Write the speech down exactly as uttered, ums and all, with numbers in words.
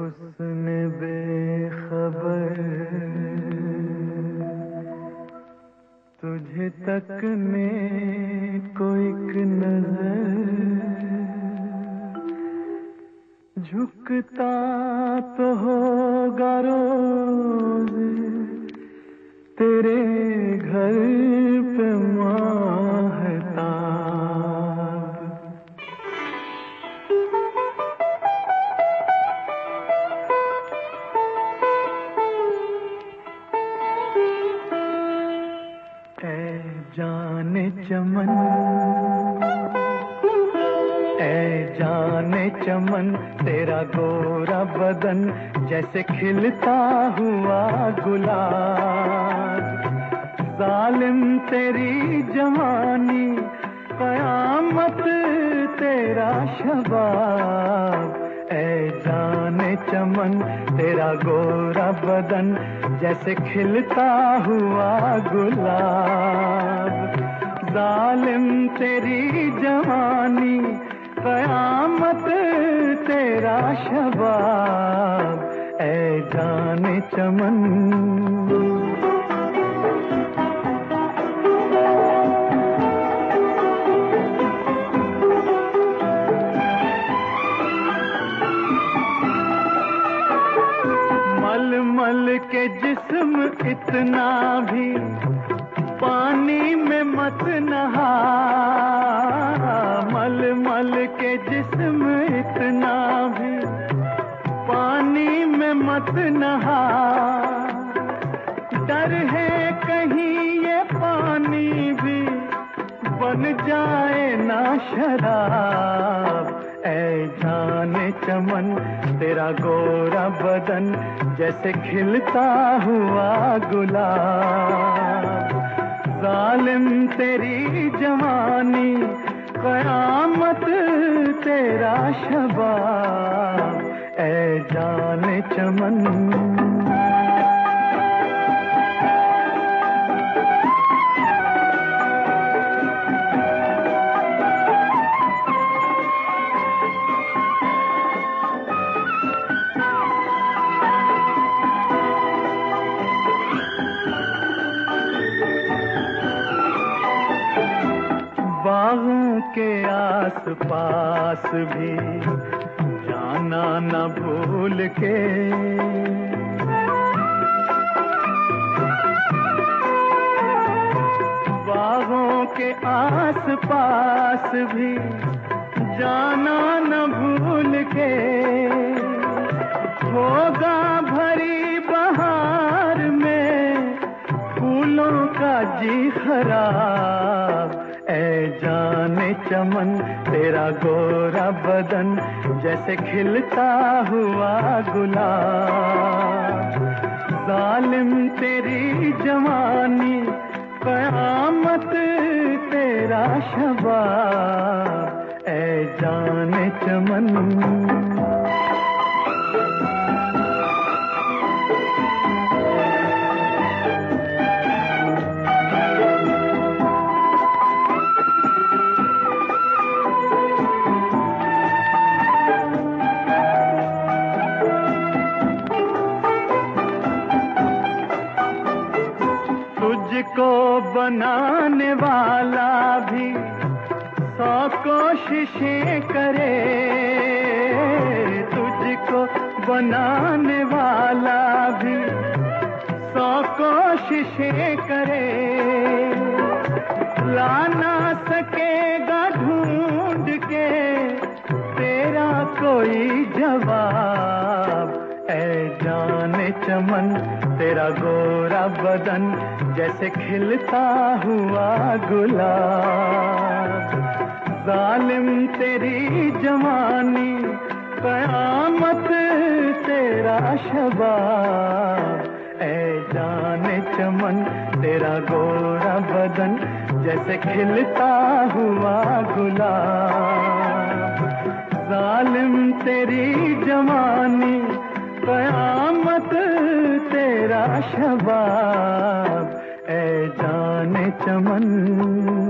हुस्न बेखबर तुझे तकने को एक नजर, झुकता तो होगा रोज तेरे घर पे माहताब। ऐ जाने चमन, ऐ जाने चमन, तेरा गोरा बदन जैसे खिलता हुआ गुलाब। जालिम तेरी जवानी, कयामत तेरा शबाब। ऐ जाने चमन, तेरा गोरा बदन जैसे खिलता हुआ गुलाब। जालिम तेरी जवानी, कयामत तेरा शबाब। ऐ जाने चमन, मल के जिस्म इतना भी पानी में मत नहा। मल मल के जिस्म इतना भी पानी में मत नहा। डर है कहीं ये पानी भी बन जाए ना शराब। ऐ जाने चमन, तेरा गोरा बदन जैसे खिलता हुआ गुलाब। जालिम तेरी जवानी, कयामत तेरा शबाब। ऐ जाने चमन, बागों के आस पास भी जाना न भूल के। बागों के आस पास भी जाना न भूल के। होगा भरी बहार में फूलों का जी खराब। ऐ जाने चमन, तेरा गोरा बदन जैसे खिलता हुआ गुलाब। जालिम तेरी जवानी, कयामत तेरा शबाब। ऐ जाने चमन, तुझको बनाने वाला भी सौ कोशिशें करे। तुझको बनाने वाला भी सौ कोशिशें करे। ला ना सकेगा ढूंढ के तेरा कोई जवाब। ऐ जाने चमन, तेरा गोरा बदन जैसे खिलता हुआ गुलाब। जालिम तेरी जवानी, कयामत तेरा शबाब। ऐ जाने चमन, तेरा गोरा बदन जैसे खिलता हुआ गुलाब। जालिम तेरी जवानी, कयामत तेरा शबाब। ऐ जाने चमन।